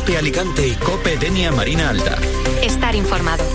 COPE Alicante y COPE Denia Marina Alta. Estar informado.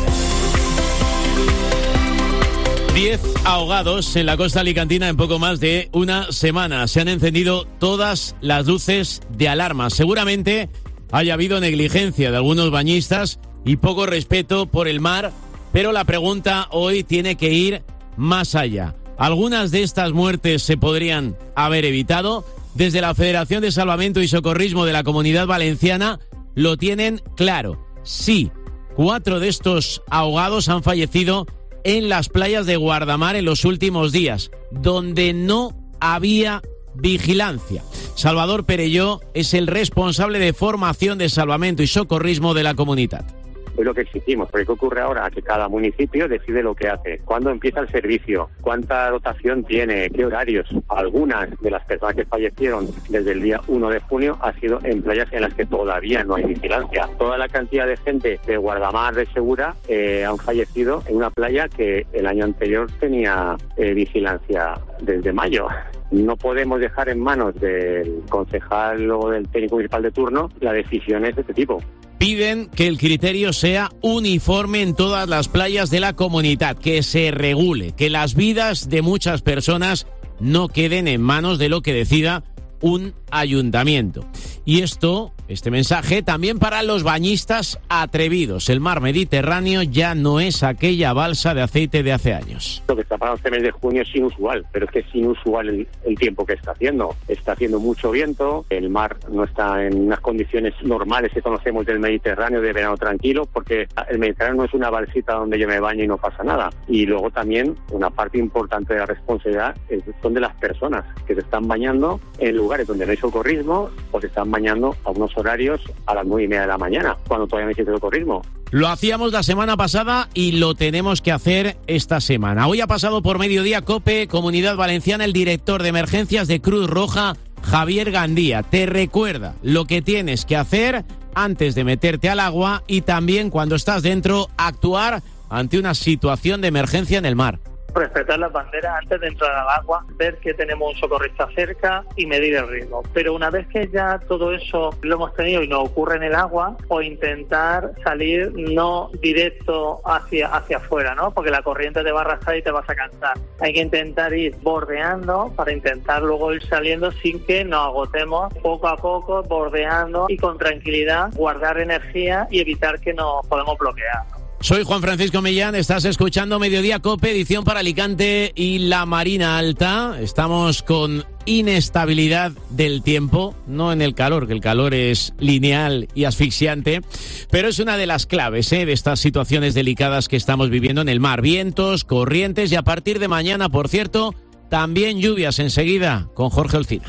10 ahogados en la costa alicantina en poco más de una semana. Se han encendido todas las luces de alarma. Seguramente haya habido negligencia de algunos bañistas y poco respeto por el mar, pero la pregunta hoy tiene que ir más allá. ¿Algunas de estas muertes se podrían haber evitado? Desde la Federación de Salvamento y Socorrismo de la Comunidad Valenciana lo tienen claro. Sí, 4 de estos ahogados han fallecido en las playas de Guardamar en los últimos días, donde no había vigilancia. Salvador Perelló es el responsable de formación de salvamento y socorrismo de la comunidad. Es lo que exigimos, porque ¿qué ocurre ahora? Que cada municipio decide lo que hace, cuándo empieza el servicio, cuánta dotación tiene, qué horarios. Algunas de las personas que fallecieron desde el día 1 de junio ha sido en playas en las que todavía no hay vigilancia. Toda la cantidad de gente de Guardamar, de Segura, han fallecido en una playa que el año anterior tenía vigilancia desde mayo. No podemos dejar en manos del concejal o del técnico municipal de turno las decisiones de este tipo. Piden que el criterio sea uniforme en todas las playas de la comunidad, que se regule, que las vidas de muchas personas no queden en manos de lo que decida un ayuntamiento. Y este mensaje también para los bañistas atrevidos. El mar Mediterráneo ya no es aquella balsa de aceite de hace años. Lo que está pasando este mes de junio es inusual, pero es que es inusual el tiempo que está haciendo. Está haciendo mucho viento, el mar no está en unas condiciones normales que conocemos del Mediterráneo de verano tranquilo, porque el Mediterráneo no es una balsita donde yo me baño y no pasa nada. Y luego también una parte importante de la responsabilidad son de las personas que se están bañando en lugares donde no hay socorrismo o se están bañando a unos horarios a las 9:30 de la mañana, cuando todavía no existe socorrismo. Lo hacíamos la semana pasada y lo tenemos que hacer esta semana. Hoy ha pasado por Mediodía COPE, Comunidad Valenciana, el director de emergencias de Cruz Roja, Javier Gandía. Te recuerda lo que tienes que hacer antes de meterte al agua y también cuando estás dentro, actuar ante una situación de emergencia en el mar. Respetar las banderas antes de entrar al agua, ver que tenemos un socorrista cerca y medir el ritmo. Pero una vez que ya todo eso lo hemos tenido y nos ocurre en el agua, o intentar salir no directo hacia afuera, ¿no? Porque la corriente te va a arrastrar y te vas a cansar. Hay que intentar ir bordeando para intentar luego ir saliendo sin que nos agotemos, poco a poco, bordeando y con tranquilidad, guardar energía y evitar que nos podamos bloquear. Soy Juan Francisco Millán, estás escuchando Mediodía COPE, edición para Alicante y la Marina Alta. Estamos con inestabilidad del tiempo, no en el calor, que el calor es lineal y asfixiante, pero es una de las claves de estas situaciones delicadas que estamos viviendo en el mar. Vientos, corrientes y a partir de mañana, por cierto, también lluvias enseguida con Jorge Olcina.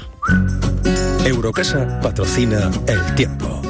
Eurocasa patrocina el tiempo.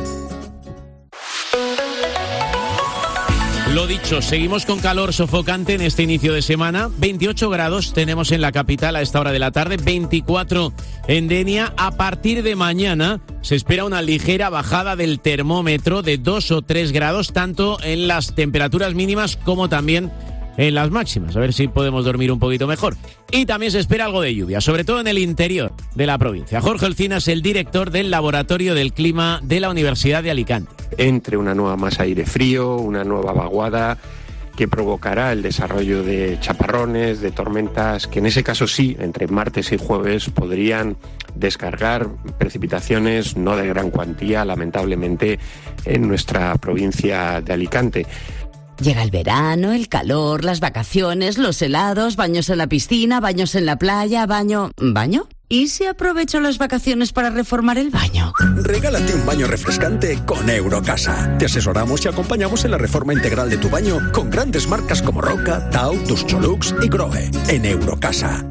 Lo dicho, seguimos con calor sofocante en este inicio de semana. 28 grados tenemos en la capital a esta hora de la tarde, 24 en Denia. A partir de mañana se espera una ligera bajada del termómetro de 2 o 3 grados, tanto en las temperaturas mínimas como también en las máximas. A ver si podemos dormir un poquito mejor. Y también se espera algo de lluvia, sobre todo en el interior de la provincia. Jorge Olcina es el director del Laboratorio del Clima de la Universidad de Alicante. Entre una nueva masa de aire frío, una nueva vaguada que provocará el desarrollo de chaparrones, de tormentas, que en ese caso sí, entre martes y jueves, podrían descargar precipitaciones no de gran cuantía, lamentablemente, en nuestra provincia de Alicante. Llega el verano, el calor, las vacaciones, los helados, baños en la piscina, baños en la playa, ¿Baño? ¿Y si aprovecho las vacaciones para reformar el baño? Regálate un baño refrescante con Eurocasa. Te asesoramos y acompañamos en la reforma integral de tu baño con grandes marcas como Roca, Tau, Duscholux y Grohe. En Eurocasa.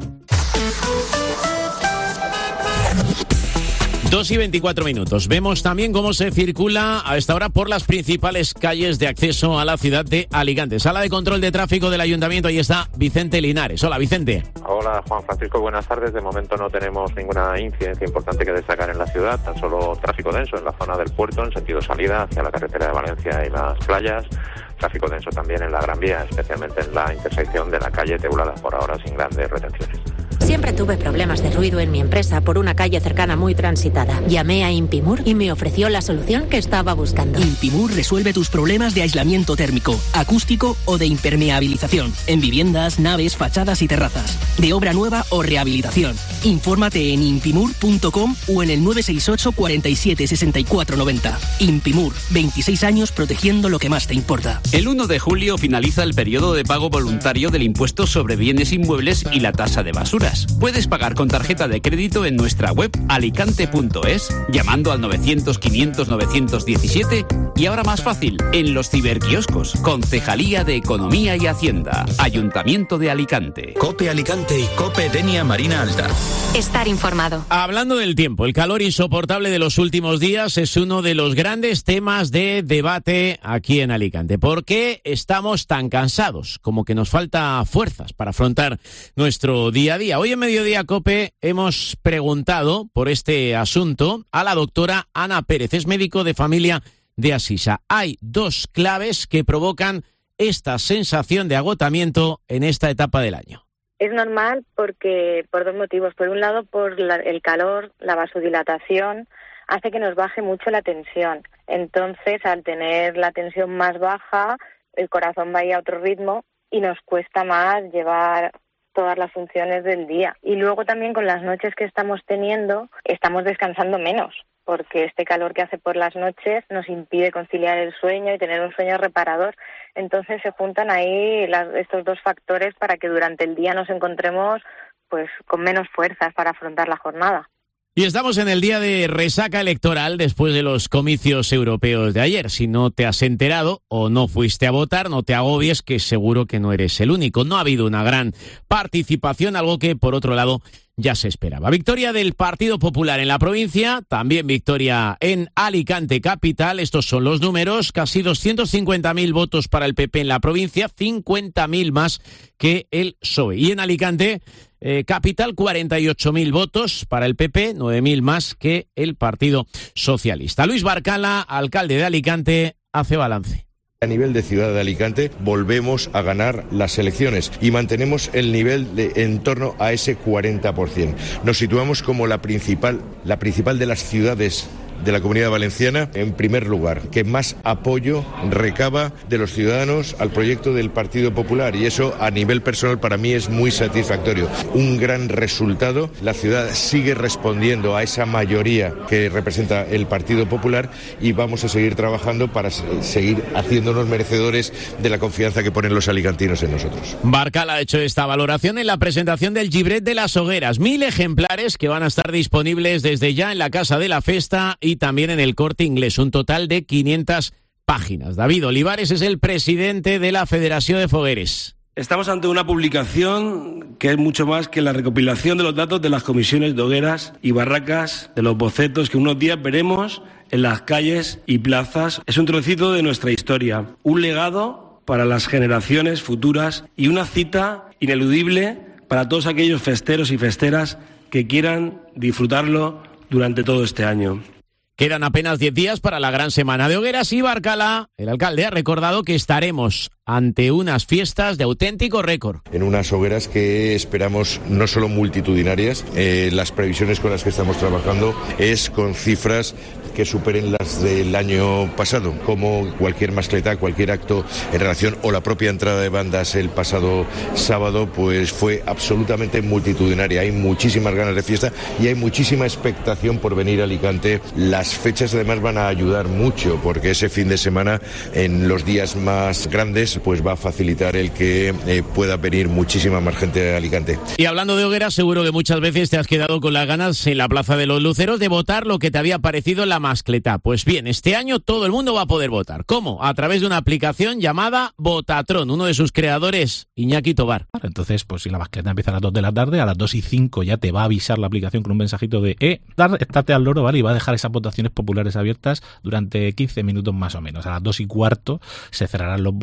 2:24. Vemos también cómo se circula a esta hora por las principales calles de acceso a la ciudad de Alicante. Sala de control de tráfico del Ayuntamiento, ahí está Vicente Linares. Hola, Vicente. Hola, Juan Francisco, buenas tardes. De momento no tenemos ninguna incidencia importante que destacar en la ciudad, tan solo tráfico denso en la zona del puerto, en sentido salida hacia la carretera de Valencia y las playas. Tráfico denso también en la Gran Vía, especialmente en la intersección de la calle Teulada, por ahora sin grandes retenciones. Siempre tuve problemas de ruido en mi empresa por una calle cercana muy transitada. Llamé a Impimur y me ofreció la solución que estaba buscando. Impimur resuelve tus problemas de aislamiento térmico, acústico o de impermeabilización en viviendas, naves, fachadas y terrazas, de obra nueva o rehabilitación. Infórmate en impimur.com o en el 968 47 64 90. Impimur, 26 años protegiendo lo que más te importa. El 1 de julio finaliza el periodo de pago voluntario del impuesto sobre bienes inmuebles y la tasa de basuras. Puedes pagar con tarjeta de crédito en nuestra web alicante.es, llamando al 900-500-917 y ahora más fácil, en los ciberquioscos. Concejalía de Economía y Hacienda. Ayuntamiento de Alicante. COPE Alicante y COPE Denia Marina Alta. Estar informado. Hablando del tiempo, el calor insoportable de los últimos días es uno de los grandes temas de debate aquí en Alicante. ¿Por qué estamos tan cansados? Como que nos falta fuerzas para afrontar nuestro día a día. Hoy en Mediodía COPE hemos preguntado por este asunto a la doctora Ana Pérez, es médico de familia de Asisa. Hay dos claves que provocan esta sensación de agotamiento en esta etapa del año. Es normal porque por dos motivos. Por un lado, por el calor, la vasodilatación hace que nos baje mucho la tensión. Entonces, al tener la tensión más baja, el corazón va a ir a otro ritmo y nos cuesta más llevar todas las funciones del día. Y luego también con las noches que estamos teniendo, estamos descansando menos, porque este calor que hace por las noches nos impide conciliar el sueño y tener un sueño reparador. Entonces se juntan ahí estos dos factores para que durante el día nos encontremos pues con menos fuerzas para afrontar la jornada. Y estamos en el día de resaca electoral después de los comicios europeos de ayer. Si no te has enterado o no fuiste a votar, no te agobies, que seguro que no eres el único. No ha habido una gran participación, algo que, por otro lado, ya se esperaba. Victoria del Partido Popular en la provincia, también victoria en Alicante capital. Estos son los números, casi 250.000 votos para el PP en la provincia, 50.000 más que el PSOE. Y en Alicante capital, 48.000 votos para el PP, 9.000 más que el Partido Socialista. Luis Barcala, alcalde de Alicante, hace balance. A nivel de ciudad de Alicante volvemos a ganar las elecciones y mantenemos el nivel en torno a ese 40%. Nos situamos como la principal de las ciudades de la Comunidad Valenciana, en primer lugar, que más apoyo recaba de los ciudadanos al proyecto del Partido Popular, y eso a nivel personal para mí es muy satisfactorio. Un gran resultado, la ciudad sigue respondiendo a esa mayoría que representa el Partido Popular y vamos a seguir trabajando para seguir haciéndonos merecedores de la confianza que ponen los alicantinos en nosotros. Barcal ha hecho esta valoración en la presentación del Gibret de las Hogueras, 1.000 ejemplares que van a estar disponibles desde ya en la Casa de la Festa y también en el Corte Inglés, un total de 500 páginas. David Olivares es el presidente de la Federación de Fogueres. Estamos ante una publicación que es mucho más que la recopilación de los datos de las comisiones de hogueras y barracas, de los bocetos que unos días veremos en las calles y plazas. Es un trocito de nuestra historia, un legado para las generaciones futuras y una cita ineludible para todos aquellos festeros y festeras que quieran disfrutarlo durante todo este año. Quedan apenas 10 días para la gran semana de hogueras y Barcala, el alcalde, ha recordado que estaremos ante unas fiestas de auténtico récord. En unas hogueras que esperamos no solo multitudinarias, las previsiones con las que estamos trabajando es con cifras que superen las del año pasado, como cualquier mascleta, cualquier acto en relación o la propia entrada de bandas el pasado sábado, pues fue absolutamente multitudinaria. Hay muchísimas ganas de fiesta y hay muchísima expectación por venir a Alicante. Las fechas además van a ayudar mucho porque ese fin de semana, en los días más grandes, pues va a facilitar el que pueda venir muchísima más gente a Alicante. Y hablando de hogueras, seguro que muchas veces te has quedado con las ganas en la Plaza de los Luceros de votar lo que te había parecido la mascleta. Pues bien, este año todo el mundo va a poder votar. ¿Cómo? A través de una aplicación llamada Votatron, uno de sus creadores, Iñaki Tobar. Entonces, pues si la mascleta empieza a las 2 de la tarde, a las 2:05 ya te va a avisar la aplicación con un mensajito de estate al loro, ¿vale? Y va a dejar esas votaciones populares abiertas durante 15 minutos más o menos. A las 2:15 se cerrarán los votos, se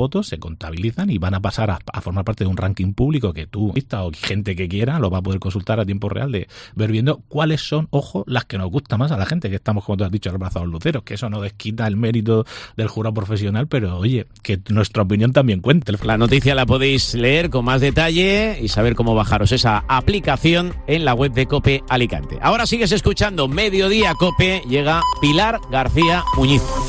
contabilizan y van a pasar a formar parte de un ranking público que tú, o gente que quiera, lo va a poder consultar a tiempo real de ver viendo cuáles son, ojo, las que nos gusta más a la gente, que estamos, como tú has dicho, abrazados luceros, que eso no desquita el mérito del jurado profesional, pero oye, que nuestra opinión también cuente. La noticia la podéis leer con más detalle y saber cómo bajaros esa aplicación en la web de COPE Alicante. Ahora sigues escuchando Mediodía COPE, llega Pilar García Muñiz.